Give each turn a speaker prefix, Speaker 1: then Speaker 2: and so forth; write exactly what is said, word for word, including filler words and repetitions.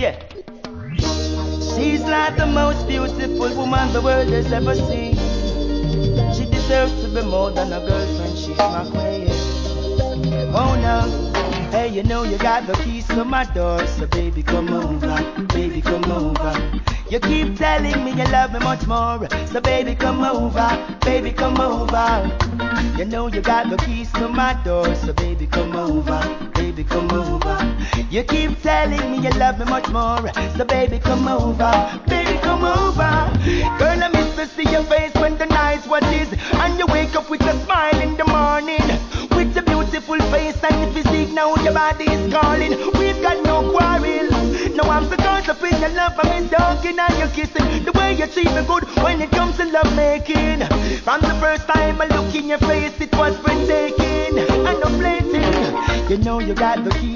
Speaker 1: Yeah. She's like the most beautiful woman the world has ever seen. She deserves to be more than a girlfriend, she's my queen. Oh no. Hey, you know you got the keys to my door, so baby come over, baby come over. You keep telling me you love me much more, so baby come over, baby come over. You know you got the keys to my door, so baby come over, baby come over. You keep telling me you love me much more, so baby come over, baby come over. Girl, I miss to see your face when the night's what is, and you wake up with a smile in the morning, with a beautiful face and your physique. Now your body is calling, we've got no quarrel. Now I'm so caught up in your love, I'm in talking and you're kissing. The way you treat me good when it comes to love making. From the first time I look in your face, it was breathtaking and I'm flating. You know you got the key.